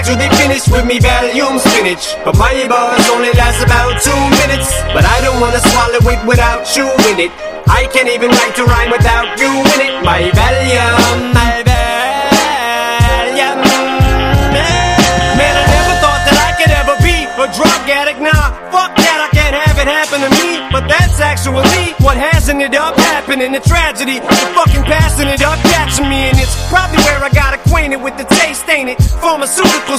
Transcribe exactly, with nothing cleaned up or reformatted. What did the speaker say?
till they finish with me Valium spinach. But my bars only last about two minutes. But I don't wanna swallow it without you in it. I can't even write to rhyme without you in it. My Valium, my Valium. Man, I never thought that I could ever be a drug addict. Nah, fuck that, I can't have it happen to me. But that's actually what has ended up happening. The tragedy, the fucking passing it up, catching me. And it's probably where I got acquainted with the taste, ain't it? Pharmaceuticals